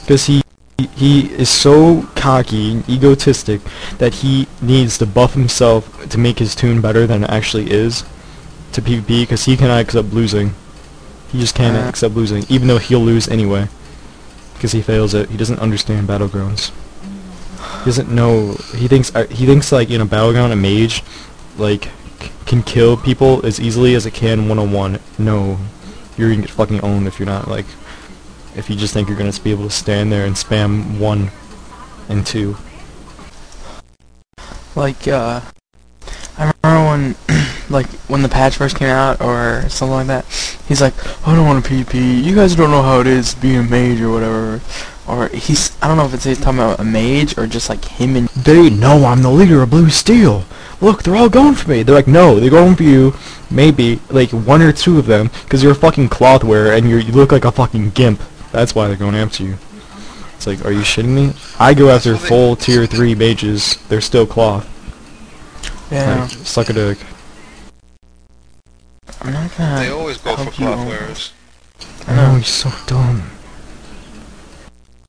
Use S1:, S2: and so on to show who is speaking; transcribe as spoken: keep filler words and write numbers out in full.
S1: because he he is so cocky and egotistic that he needs to buff himself to make his tune better than it actually is to PvP, because he cannot accept losing. He just can't
S2: Uh.
S1: accept losing, even though he'll lose anyway, because he fails it. He doesn't understand Battlegrounds. He doesn't know. He thinks uh, he thinks like in a Battleground, a mage like c can kill people as easily as it can one on one. No, you're gonna get fucking owned if you're not like. If you just think you're gonna be able to stand there and spam one and two.
S2: Like, uh, I remember when, like, when the patch first came out, or something like that, he's like, I don't want to PvP, you guys don't know how it is being a mage, or whatever. Or he's, I don't know if it's he's talking about a mage, or just like him and...
S1: They know I'm the leader of Blue Steel. Look, they're all going for me. They're like, no, they're going for you. Maybe, like, one or two of them, because you're a fucking cloth wearer, and you're, you look like a fucking gimp. That's why they're going after you. It's like, are you shitting me? I go after full tier three mages. They're still cloth.
S2: Yeah.
S1: Like, suck a dick.
S2: I'm not gonna
S3: They always go for
S2: help you
S3: cloth
S2: own-
S3: wearers.
S2: I know.
S1: Oh, you're so dumb.